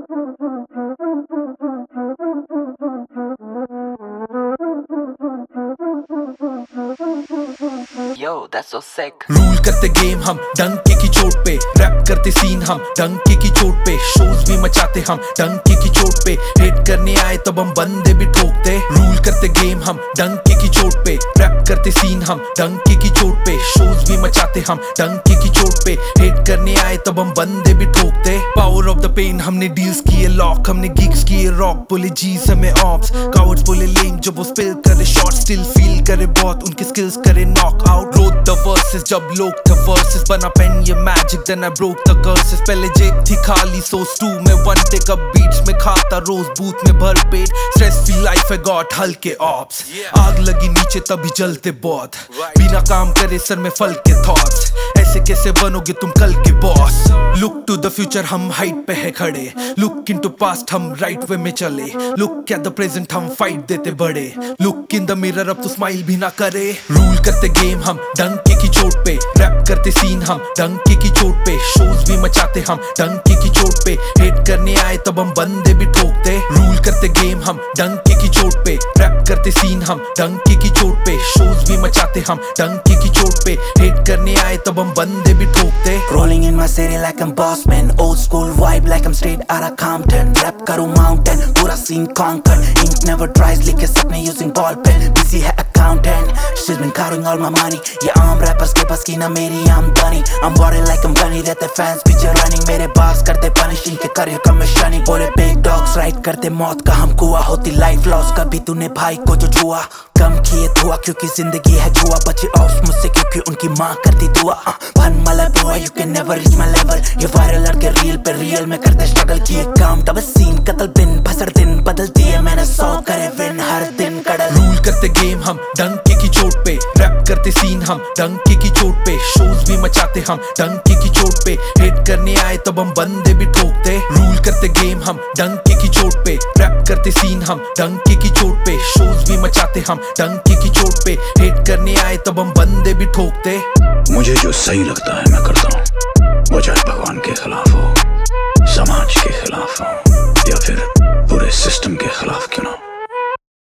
Yo, that's so sick. Rule करते game हम डंके की चोट पे, रैप करते सीन हम डंके की चोट पे, शोज भी मचाते हम डंके की चोट पे, हिट करने आए तब हम बंदे भी ठोकते। रूल करते गेम हम डंके की चोट पे, रैप करते सीन हम डंके की चोट पे, शोज भी मचाते हम डंके की चोट पे, हिट करने आए तब हम बंदे भी ठोकते। पावर ऑफ द पेन हमने डील्स किए लॉक, हमने गिग्स किए रॉक, बोले जीस हमें ऑप्स, कावर्ड्स बोले लेम जब वो स्पिल करे शॉट, स्टिल फील करे बहुत उनके स्किल्स करे knock out. Wrote the verses जब लोग थे verses, बना पेन ये magic then I broke the curses। पहले जेब थी खाली so stew में one take up beats में खाता रोज बूथ में भर पेट, stress free life I got हल्के ops, आग लगी नीचे तभी जलते बहुत, बिना काम करे सर में फल के thoughts, ऐसे कैसे बनोगे तुम कल के boss. Look to the future हम हाइट पे है खड़े, look into past हम right way में चले, look at the present हम fight देते बड़े, look in the mirror अब तो smile भी ना करे। रूल करते गेम हम डंके की चोट पे, रैप करते सीन हम डंके की चोट पे, शोज भी मचाते हम डंके की चोट पे, हिट करने आए तब हम बंदे भी ठोकते। रूल करते गेम हम डंके की चोट पे, रैप करते सीन हम डंके की चोट पे, शोज भी मचाते हम डंके की चोट पे, हिट करने आए तब हम बंदे भी ठोकते। Rolling in my city like I'm boss man, old school vibe like I'm straight out of Compton, rap करूँ mountain, पूरा scene conquer, ink never dries, लिखे सपने using ball pen, busy है accountant, she's been counting all my money, ये आम rappers के पास की ना मेरी आमदनी, I'm body like I'm bunny, रहते fans पीछे running, मेरे boss करते punishing के career commissioning, बोले big dogs ride करते मौत का हम कुआ, होती life loss कभी तूने भाई को जो छुआ, कम किए धुआ क्योंकि जिंदगी है जुआ, बचे ऑफ मुझसे क्योंकि उनकी माँ करती दुआ, भन मला बुआ you can never reach my level, ये वायरल लड़के रील पे रियल में करते स्ट्रगल, किए काम डबल सीन कतल बिन भसर दिन बदल दिए मैंने 100 करे विन हर दिन कडल। रूल करते गेम हम डंके की चोट पे, रैप करते सीन हम डंके की चोट पे, शोज भी मचाते हम डंके की चोट पे, हिट करने आए तब हम बंदे भी ठोकते। रूल करते गेम हम डंके की चोट पे, रैप करते सीन हम डंके की चोट पे, शोज भी मचाते हम डंके की चोट पे, हिट करने आए तब हम बंदे भी ठोकते। मुझे जो सही लगता है मैं करता हूँ, वो चाहे भगवान के खिलाफ हो, समाज के खिलाफ हो या फिर पूरे सिस्टम के खिलाफ क्यों ना हो।